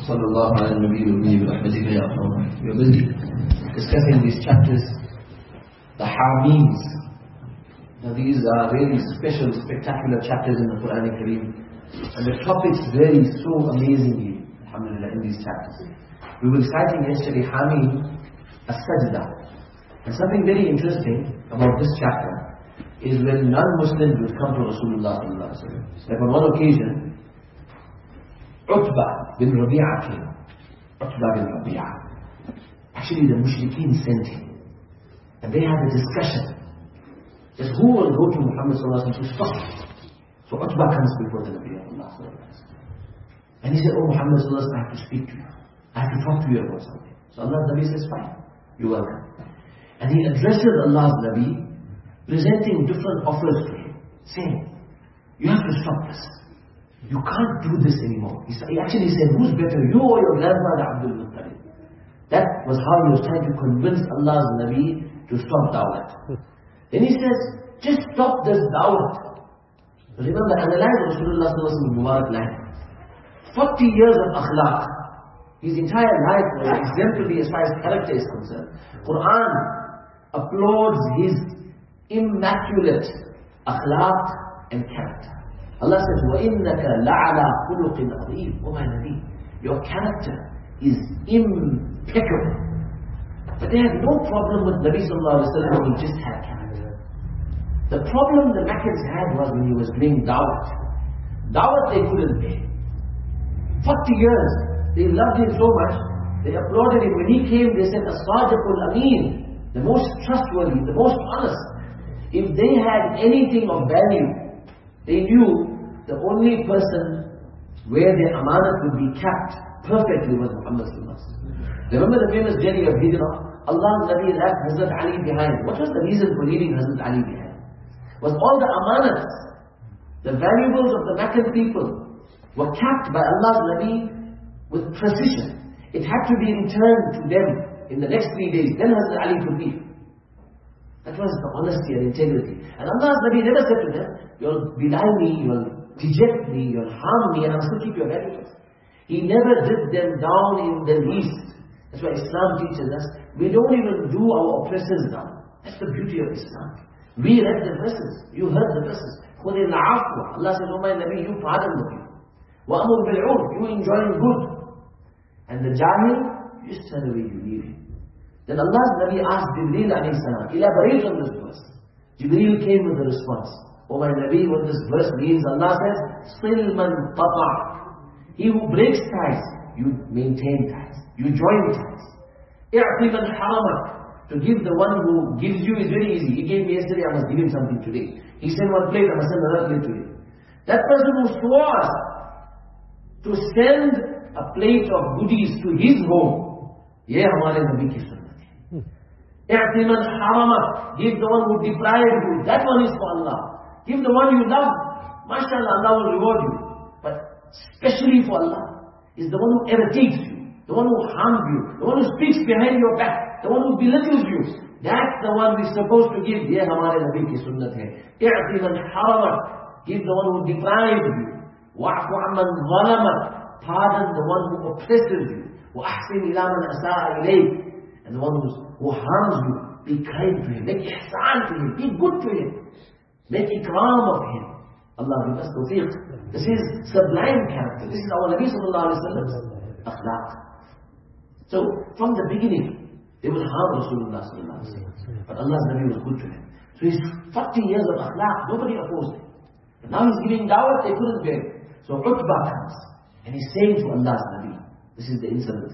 Sallallahu Alaihi Wasallam. We are busy discussing these chapters, the Hameems. Now these are really special, spectacular chapters in the Quran Kareem. And the topics vary so amazingly, alhamdulillah, in these chapters. We were reciting yesterday Hameem as-Sajda. And something very interesting about this chapter is when non-Muslims would come to Rasulullah sallallahu alaihi wasallam. Like on one occasion, Utbah bin Rabi'ah came. Utbah bin Rabi'ah. Actually the Mushrikeen sent him. And they had a discussion. Just who will go to Muhammad sallallahu alaihi wasallam to stop him? So Utbah comes before the Nabi sallallahu alaihi wasallam. And he said, "Oh Muhammad sallallahu alaihi wasallam, I have to speak to you. I have to talk to you about something." So Allah's Nabi says, "Fine, you're welcome." And he addresses Allah's Nabi, presenting different offers to him, saying, "You have to stop this. You can't do this anymore." He actually said, "Who's better, you or your grandfather Abdul Muttalib?" That was how he was trying to convince Allah's Nabi to stop da'wat. Then he says, "Just stop this da'wat." Remember, analyze Rasulullah sallallahu alaihi wasallam Mubarak life. 40 years of akhlaq. His entire life was exemplary as far as character is concerned. Quran applauds his immaculate akhlaq and character. Allah says, وَإِنَّكَ لَعَلَى خُلُقٍ عَظِيمٍ. Oh my Nabi, your character is impeccable. But they had no problem with Nabi sallallahu alaihi wasallam when he just had character. The problem the Meccans had was when he was doing da'wat. Da'wat they couldn't bear. 40 years, they loved him so much, they applauded him. When he came, they said, As-Sadiqul Ameen, the most trustworthy, the most honest. If they had anything of value, they knew the only person where their amanat would be kept perfectly was Muhammad sallallahu alaihi wasallam. Remember the famous journey of Hijrah? Allah's Nabi left Hazrat Ali behind. What was the reason for leaving Hazrat Ali behind? Was all the amanats, the valuables of the Meccan people were kept by Allah's Nabi with precision. It had to be returned to them in the next 3 days. Then Hazrat Ali could leave. That was the honesty and integrity. And Allah's Nabi never said to them, "You'll belie me, you'll deject me, you'll harm me, and I'll still keep your valuables." He never did them down in the least. That's why Islam teaches us, we don't even do our oppressors down. That's the beauty of Islam. We read the verses, you heard the verses. خُذِ الْعَفْوَ. Allah says, "Oh my Nabi, you pardon the people. وَأَمُرْ بِالْعُرْفِ. You enjoying good. And the jahil, you just turn away, you leave him." Then Allah's Nabi asked Jibreel alayhi salam, elaborate on this verse. Jibreel came with a response. "Oh my Nabi, what this verse means," Allah says, "Sil man qata'." He who breaks ties, you maintain ties. You join ties. "I'ti man haramak." To give the one who gives you is very easy. He gave me yesterday, I must give him something today. He sent one plate, I must send another plate today. That person who swore to send a plate of goodies to his home, ye hamare Nabi ki sunnat hai. "I'ti man haramak." Give the one who deprived you. That one is for Allah. Give the one you love. MashaAllah, Allah will reward you. But especially for Allah is the one who irritates you, the one who harms you, the one who speaks behind your back, the one who belittles you. That's the one we're supposed to give. Ye hamare Nabi ki sunnat hai. "I'ti man haramak." Give the one who deprived you. "Wa'fu amman zalamak." Pardon the one who oppresses you. "Wa'ahsin ila man asa'a ilayk." And the one who harms you, be kind to him. Make ihsan to him. Be good to him. Make ikram of him. Allah give us tawfiq. This is sublime character. This is our Nabi sallallahu alaihi wasallam's akhlaq. So from the beginning, they will harm Rasulullah sallallahu alaihi wasallam. But Allah's Nabi was good to him. So his 40 years of akhlaq, nobody opposed him. But now he's giving da'wat, they couldn't bear it. So Utbah comes. And he's saying to Allah's Nabi, this is the incident.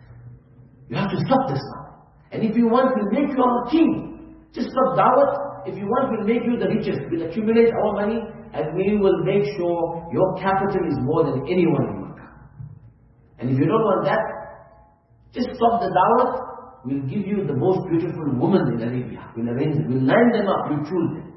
You have to stop this now. And if you want, we'll make you our king. Just stop da'wat. If you want, we'll make you the richest. We'll accumulate our money and we will make sure your capital is more than anyone in Makkah. And if you don't want that, just stop the da'wat. We'll give you the most beautiful woman in Arabia. We'll arrange it. We'll line them up. You choose them.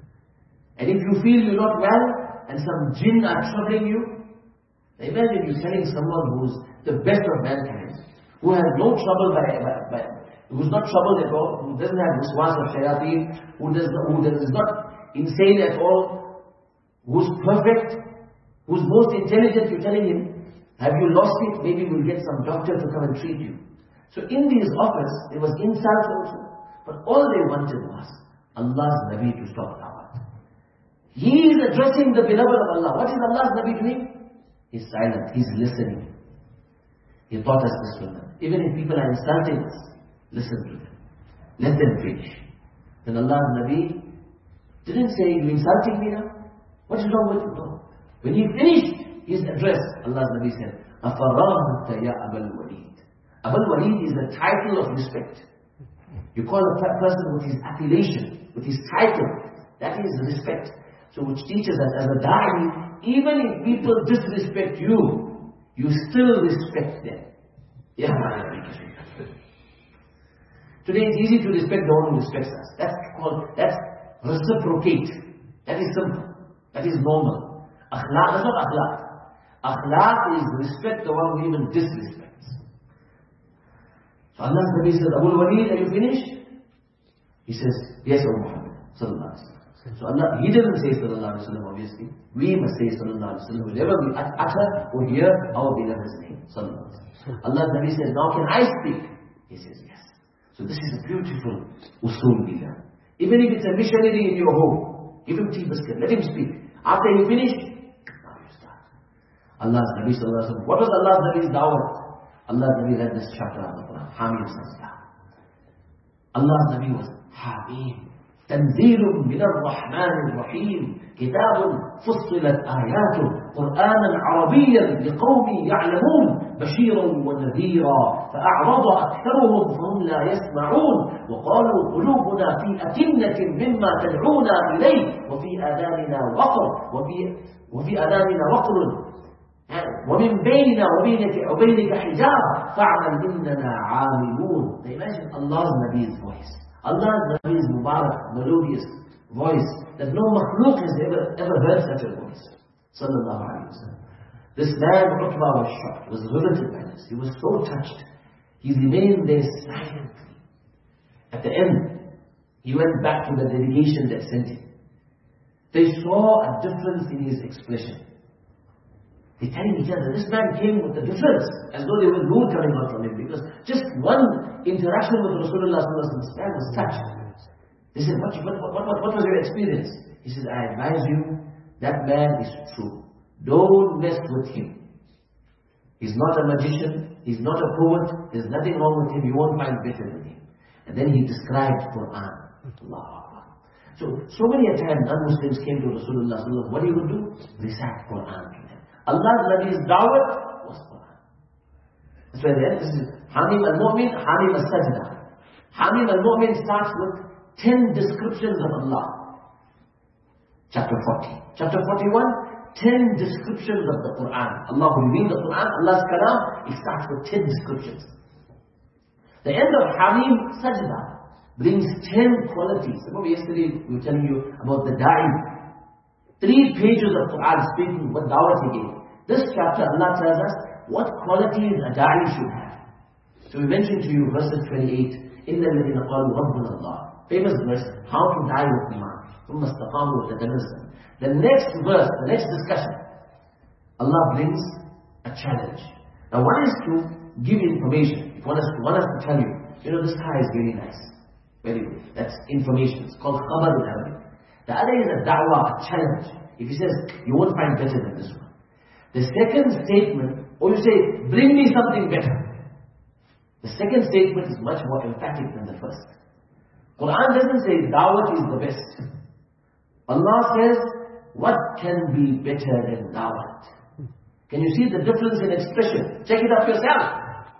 And if you feel you're not well and some jinn are troubling you, imagine you telling someone who's the best of mankind, who has no trouble who's not troubled at all, who doesn't have waswas of shayateen, who is not insane at all, who's perfect, who's most intelligent, you're telling him, Have you lost it? Maybe we'll get some doctor to come and treat you. So in these offers, there was insult also. But all they wanted was Allah's Nabi to stop da'wah. He is addressing the beloved of Allah. What is Allah's Nabi doing? He's silent. He's listening. He taught us this sunnah. Even if people are insulting us, listen to them. Let them finish. Then Allah's Nabi didn't say, you insulting me now? What is wrong with you? No. When he finished his address, Allah's Nabi said, أَفَرَغْتَ يَا أَبَا الْوَلِيدِ. Abul Walid is a title of respect. You call a person with his affiliation, with his title. That is respect. So which teaches us as a da'i, even if people disrespect you, you still respect them. Yeah. Today it's easy to respect the one who respects us. That's reciprocate. That is simple. That is normal. Akhlaq is not akhlaq. Akhlaq is respect the one who even disrespects. So Allah's Nabi says, Abul Walid, are you finished? He says, yes, O Muhammad. Sallallahu Alaihi Wasallam. So Allah, he didn't say Sallallahu Alaihi Wasallam, obviously. We must say Sallallahu Alaihi Wasallam. Whenever we utter or hear our beloved's name. Sallallahu Alaihi Wasallam. Allah's Nabi says, now can I speak? He says, yes. So this is a beautiful usul bila. Even if it's a missionary in your home, give him tea biscuit, let him speak. After he finished, now you start. Allah's Nabi Sallallahu Alaihi Wasallam. What was Allah's Nabi's da'wah? Allah's Nabi read this chapter of the Quran. Hamim Sajda. Allah's Nabi was Hamim. تنزيل من الرحمن الرحيم كتاب فصلت آياته قرآنا عربيا لقوم يعلمون بشيرا ونذيرا فأعرض أكثرهم فهم لا يسمعون وقالوا قلوبنا في أكنة مما تدعونا إليه وفي آذاننا وقر ومن بيننا وبينك حجاب فاعمل إننا عاملون. They imagine Allah's Nabi's voice. Allah's Nabi's Mubarak, melodious voice that no makhluk has ever heard such a voice. Sallallahu Alaihi Wasallam. This man, Utbah, was shocked, was riveted by this. He was so touched. He remained there silently. At the end, he went back to the delegation that sent him. They saw a difference in his expression. They're telling each other, this man came with a difference, as though there was nur coming out from him, because just one interaction with Rasulullah this man was touched. They said, what was your experience? He says, I advise you, that man is true. Don't mess with him. He's not a magician, he's not a poet, there's nothing wrong with him, you won't find better than him. And then he described Quran. Allahu Akbar. So many a time non-Muslims came to Rasulullah, what he would do? Recite Quran to them. Allah's Nabi's da'wah was Quran. That's why the emphasis is Hamim al-Mu'min, Hamim al-Sajda. Hamim al-Mu'min starts with 10 descriptions of Allah. Chapter 40. Chapter 41, 10 descriptions of the Quran. Allah, when you read the Quran, Allah's Kalam, it starts with 10 descriptions. The end of Hamim Sajda brings 10 qualities. Remember yesterday we were telling you about the Da'i. 3 pages of Quran speaking what da'wah he gave. This chapter Allah tells us what qualities a da'i should have. So we mentioned to you verses 28, إِنَّ الَّذِينَ قَالُوا رَبُّنَا اللَّهِ. Famous verse, how to die with Iman. ثُمَّ اسْتَقَامُوا وَتَتَنَزَّلُ. The next verse, the next discussion, Allah brings a challenge. Now one is to give information. If one is to tell you, this car is very nice. Very good. That's information. It's called khabar in Arabic. The other is a da'wah, a challenge. If he says, you won't find better than this one. The second statement, or you say, bring me something better. The second statement is much more emphatic than the first. Quran doesn't say da'wah is the best. Allah says, what can be better than da'wah? Can you see the difference in expression? Check it up yourself.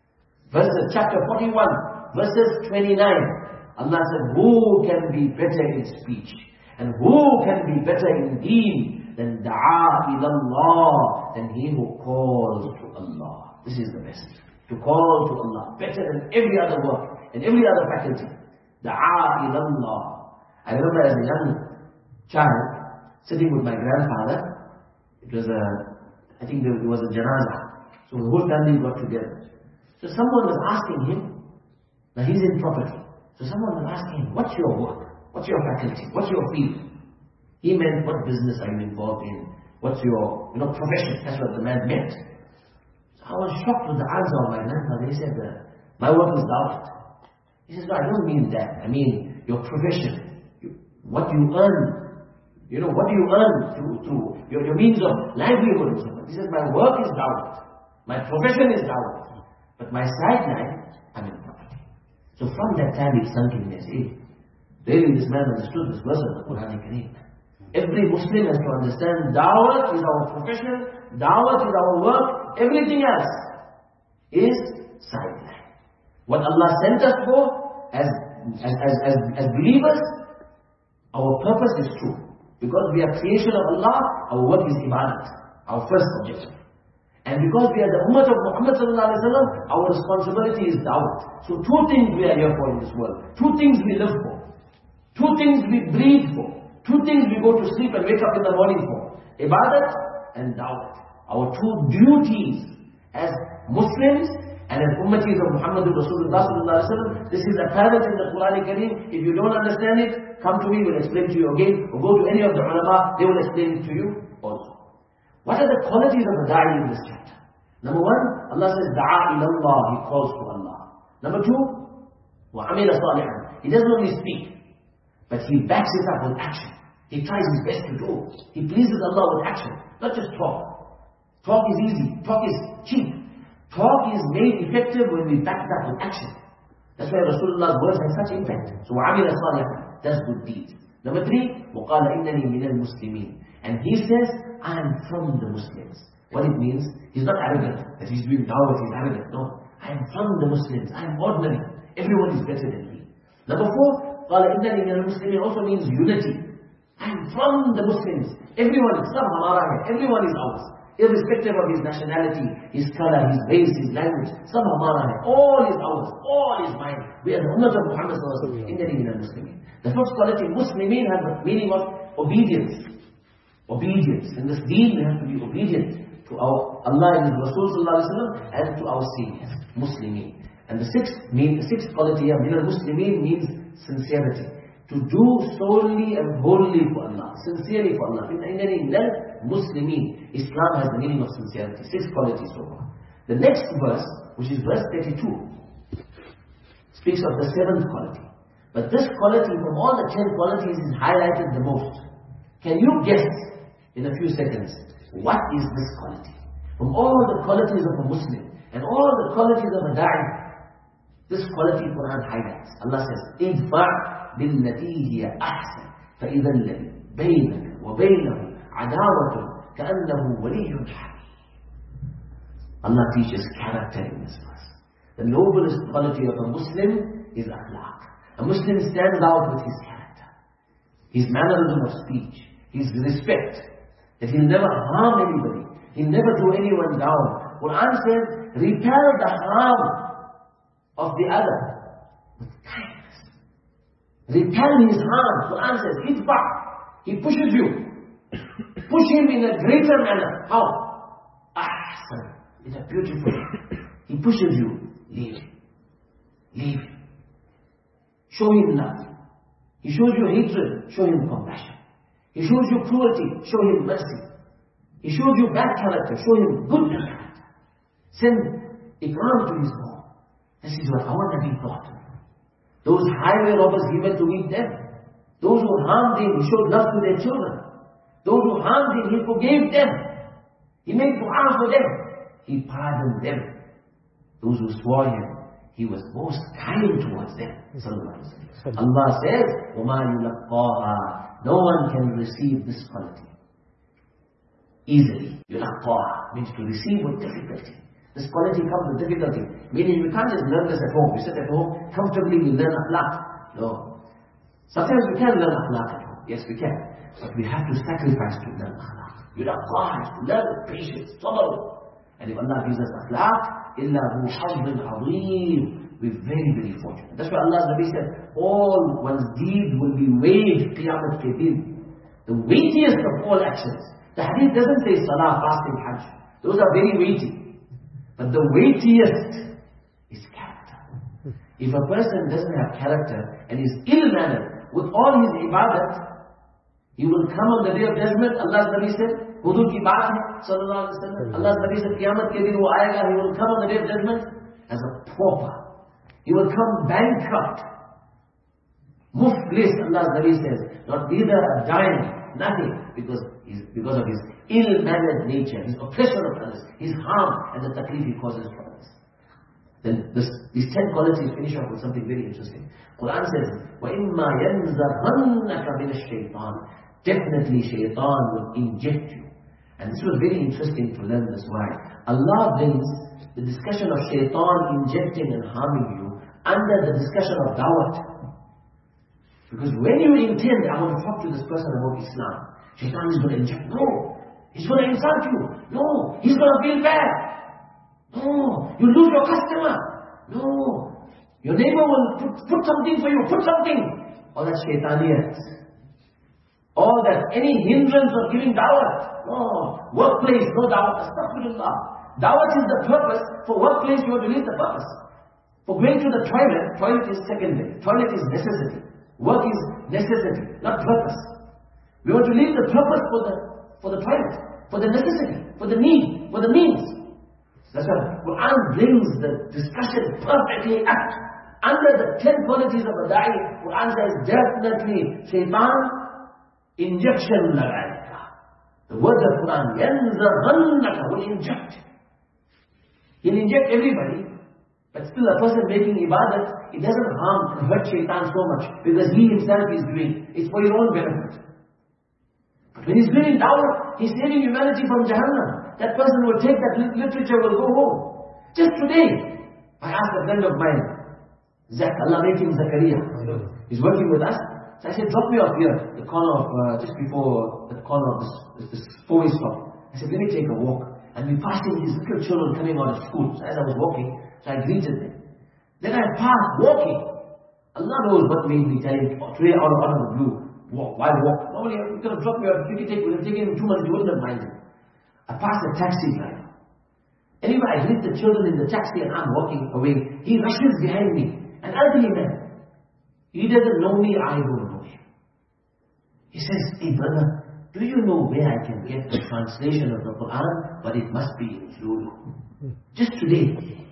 Chapter 41, verses 29. Allah said, who can be better in speech? And who can be better in deen than da'a ilallah, than he who calls to Allah. This is the best. To call to Allah. Better than every other work and every other faculty. Da'a ilallah. I remember as a young child, sitting with my grandfather. It was I think there was a janazah. So the whole family got together. So someone was asking him, now he's in property. So someone was asking him, what's your work? What's your faculty? What's your field? He meant, what business are you involved in? What's your profession? That's what the man meant. was shocked with the answer of my grandfather. He said, my work is dawah. He says, no, I don't mean that. I mean your profession, what you earn. You know, what do you earn through your means of livelihood? He says, my work is dawah. My profession is dawah. But my sideline, I'm in property. So from that time it sunk in his head. Really, this man understood this verse of the Quran Kareem. Every Muslim has to understand dawah is our profession, dawah is our work, everything else is sideline. What Allah sent us for as believers, our purpose is true. Because we are creation of Allah, our work is ibadat, our first objective. And because we are the ummah of Muhammad sallallahu alaihi wasallam, our responsibility is dawah. So two things we are here for in this world. Two things we live for. Two things we breathe for. Two things we go to sleep and wake up in the morning for. Ibadat and dawah. Our two duties as Muslims and as ummatis of Muhammad Rasulullah sallallahu alaihi wasallam. This is apparent in the Quran Kareem. If you don't understand it, come to me, we'll explain to you again. Or go to any of the ulama, they will explain it to you also. What are the qualities of a da'i in this chapter? Number one, Allah says, da'a ilallah, he calls to Allah. Number two, وَعَمِلَ صَالِحًا. He doesn't only speak, but he backs it up with action. He tries his best to do. He pleases Allah with action, not just talk. Talk is easy, talk is cheap. Talk is made effective when we back it up with action. That's why Rasulullah's words have such impact. So وَعَمِلَ صَالِحًا, that's good deeds. Number three, وَقَالَ إِنَّنِي مِنَ الْمُسْلِمِينَ. And he says, I am from the Muslims. What it means, he's not arrogant, that he's doing dawah, he's arrogant. No, I am from the Muslims, I am ordinary. Everyone is better than me. Number four, قَالَ إِنَّنِي مِنَ الْمُسْلِمِينَ also means unity. I am from the Muslims. Everyone is everyone is ours. Irrespective of his nationality, his color, his race, his language. All is ours, all is mine. We are the ummah of Muhammad sallallahu alaihi wasallam. إِنَّنِي مِنَ الْمُسْلِمِينَ. The first quality, Muslimin, has the meaning of obedience. Obedience. In this deen we have to be obedient to our Allah and His Rasul sallallahu alaihi wasallam and to our seniors, Muslimin. And the sixth quality of Min al-Muslimin means sincerity. To do solely and wholly for Allah, sincerely for Allah. In Muslimin, Islam has the meaning of sincerity. Six qualities so far. The next verse, which is verse 32, speaks of the seventh quality. But this quality, from all the 10 qualities, is highlighted the most. Can you guess in a few seconds, what is this quality? From all the qualities of a Muslim and all the qualities of a da'i, this quality Quran highlights. Allah says, idfa' billati hiya ahsan, فَإِذَا الَّذِي بَيْنَكَ وَبَيْنَهُ عَدَاوَةٌ كَأَنَّهُ وَلِيٌّ حَمِيمٌ. Allah teaches character in this verse. The noblest quality of a Muslim is akhlaq. A Muslim stands out with his character, his mannerism of speech, his respect, that he'll never harm anybody, he'll never do anyone down. Quran says, repel the harm of the other with kindness. Repel his harm. Quran says, idfa'. He pushes you. Push him in a greater manner. How? Ahsan. In a beautiful way. He pushes you. Leave him. Leave him. Show him love. He shows you hatred. Show him compassion. He shows you cruelty. Show him mercy. He shows you bad character. Show him good character. Send ikram to his home. This is what our Nabi taught. Those highway robbers, he went to meet them. Those who harmed him, he showed love to their children. Those who harmed him, he forgave them. He made dua for them. He pardoned them. Those who swore him, he was most kind towards them. Allah says, وَمَا يُلَقَّاهَا. No one can receive this quality easily. يُلَقَّاهَا means to receive with difficulty. This quality comes with difficulty. Meaning we can't just learn this at home. We sit at home, comfortably we learn akhlaq. No. Sometimes we can learn akhlaq at home. Yes, we can. But we have to sacrifice to learn akhlaq. Yulaqah, to learn with patience, sabr. And if Allah gives us akhlaq, إِلَّا هُ حَظٍ عَظِيمٍ. We're very, very fortunate. That's why Allah's Nabi said, all one's deeds will be weighed, Qiyamah ke din. The weightiest of all actions. The hadith doesn't say salah, fasting, hajj. Those are very weighty. But the weightiest is character. If a person doesn't have character and is ill-mannered with all his ibadat, he will come on the day of judgment, Allah's Nabi said, हुजूर की बात है सल्लल्लाहु अलैहि वसल्लम। अल्लाह नबी से क़यामत के दिन वो आएगा, he will come on the day of judgment as a pauper. He will come bankrupt, muflis. Allah's Nabi says, not neither a dime, nothing, because of his ill-mannered nature, his oppression of others, his harm and the taklif he causes to others. Then these 10 qualities finish off with something very interesting. Quran says, وَإِمَّا يَنْزَغَنَّكَ مِنَ الشَّيْطَانِ. Definitely shaitan will inject you. And this was very interesting to learn this why. Allah brings the discussion of shaitan injecting and harming you under the discussion of dawat. Because when you intend, I want to talk to this person about Islam, shaitan is going to inject. No. He's going to insult you. No. He's going to feel bad. No. You lose your customer. No. Your neighbor will put something for you. Put something. All that shaitaniyat. All that, any hindrance of giving dawat. No. Workplace, no dawat. Astaghfirullah. Dawat is the purpose. For workplace, you have to leave the purpose. For going to the toilet is secondary. Toilet is necessity. Work is necessity, not purpose. We want to leave the purpose for the toilet, for the necessity, for the need, for the means. That's why Quran brings the discussion perfectly apt. Under the 10 qualities of a da'i, Quran says definitely shaitan injection lagayega. The words of Quran, yanzaghannaka, will inject. He'll inject everybody, but still a person making ibadat, it doesn't harm and hurt shaitan so much, because he himself is doing. It's for your own benefit. But when he's doing dawah, he's saving humanity from Jahannam. That person will take that literature, will go home. Just today, I asked a friend of mine, Zach, Allah make him Zakaria. He's working with us. So I said, drop me off here, the corner of, just before the corner of this four-way stop. I said, let me take a walk. And we passed in these little children coming out of school. So as I was walking, so I greeted them. Then I passed walking. Allah knows what made me tell him, today out of the blue, walk. Why walk? Normally you could have dropped me off, we could have taken him 2 months, you wouldn't have minded. I passed a taxi driver. Anyway, I greet the children in the taxi and I'm walking away. He rushes behind me. An elderly man. He doesn't know me, I don't know him. He says, hey brother, do you know where I can get the translation of the Quran? But it must be in Zulu. Just today.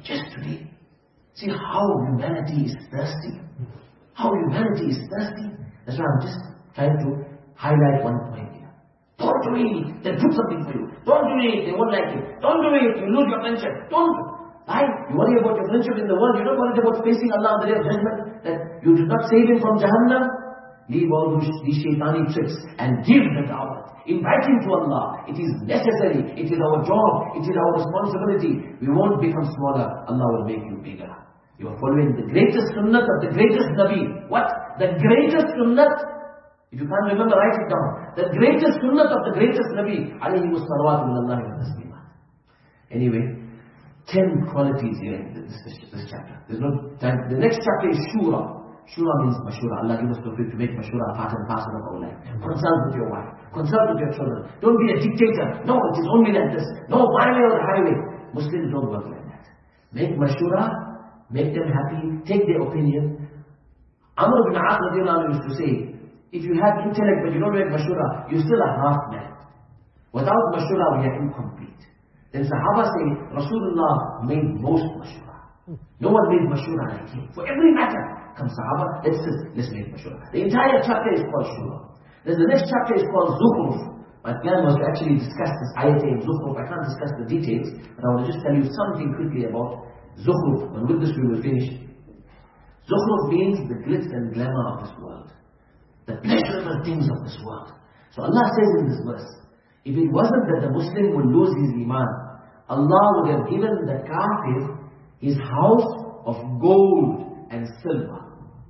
See how humanity is thirsty. How humanity is thirsty. That's why I'm just trying to highlight one point here. Don't do it, they'll put something for you. Don't do it, they won't like it. Don't do it, you lose your friendship. Don't. Right? You worry about your friendship in the world, you don't worry about facing Allah on the day of judgment, that you did not save him from Jahannam. Leave all these shaitani tricks and give the da'wah. Invite him to Allah. It is necessary. It is our job. It is our responsibility. We won't become smaller. Allah will make you bigger. You are following the greatest sunnat of the greatest Nabi. What? The greatest sunnat. If you can't remember, write it down. The greatest sunnat of the greatest Nabi. Alayhi salawatu minallahi wa taslimat. Anyway, 10 qualities here in this chapter. There's no time. The next chapter is Shura. Shura means mashura. Allah give us the tawfiq to make mashura part and parcel of our life. Consult with your wife. Consult with your children. Don't be a dictator. No, it is only like this. No, my way or the highway. Muslims don't work like that. Make mashura. Make them happy. Take their opinion. Amr ibn As used to say, if you have intellect but you don't make mashura, you're still a half man. Without mashura, we are incomplete. Then Sahaba say, Rasulullah made most mashura. No one made mashura like him. For every matter. Come Sahaba, let's make mashura. The entire chapter is called Shura. Then the next chapter is called Zukhruf. My plan was to actually discuss this ayat in Zukhruf. I can't discuss the details, but I want to just tell you something quickly about Zukhruf. And with this we will finish. Zukhruf means the glitz and glamour of this world. The pleasurable things of this world. So Allah says in this verse, if it wasn't that the Muslim would lose his iman, Allah would have given the kafir his house of gold and silver.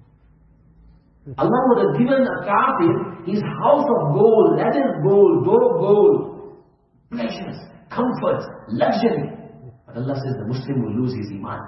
Allah would have given a kafir his house of gold, that is gold, pleasures, comforts, luxury. But Allah says the Muslim will lose his iman.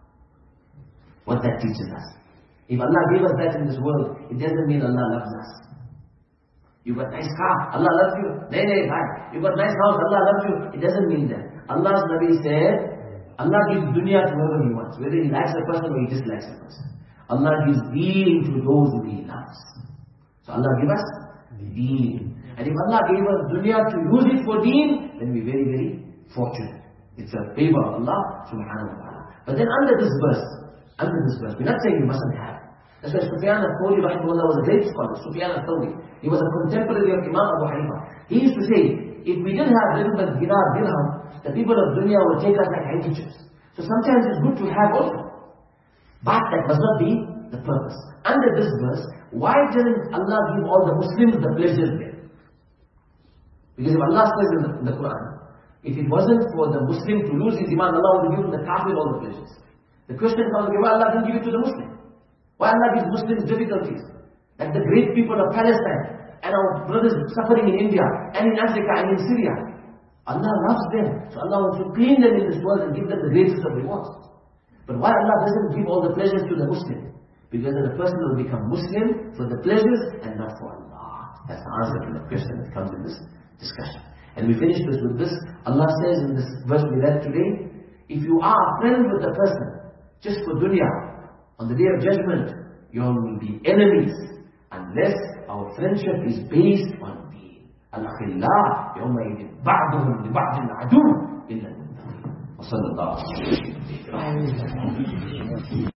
What that teaches us. If Allah gave us that in this world, it doesn't mean Allah loves us. You got nice car, Allah loves you. You got nice house, Allah loves you. It doesn't mean that. Allah's Nabi said, Allah gives dunya to whoever He wants, whether He likes a person or He dislikes a person. Allah gives deen to those who He loves. So Allah give us deen. And if Allah gave us dunya to use it for deen, then we're very, very fortunate. It's a favor of Allah subhanahu wa ta'ala. But then under this verse, we're not saying you mustn't have. That's why Sufyan al-Thawri rahimahullah was a great scholar. Sufyan al-Thawri. He was a contemporary of Imam Abu Hanifa. He used to say, if we didn't have little bit dinar, dirham, the people of dunya would take us like handkerchiefs. So sometimes it's good to have also. But that must not be the purpose. Under this verse, why doesn't Allah give all the Muslims the pleasures there? Because if Allah says in the Quran, if it wasn't for the Muslim to lose his iman, Allah would give the kafir all the pleasures. The question comes, why Allah didn't give it to the Muslim? Why Allah gives Muslims difficulties? Like the great people of Palestine, and our brothers suffering in India, and in Africa, and in Syria. Allah loves them. So Allah wants to clean them in this world and give them the greatest of rewards. But why Allah doesn't give all the pleasures to the Muslim? Because then the person will become Muslim for the pleasures and not for Allah. That's the answer to the question that comes in this discussion. And we finish this with this. Allah says in this verse we read today, if you are a friend with the person just for dunya, on the day of judgment, you all will be enemies unless our friendship is based on deen. Al-akhillah yawma'idin ba'duhum li ba'din adu illa al-muttaqin. Wa sallallahu alayhi wa sallam.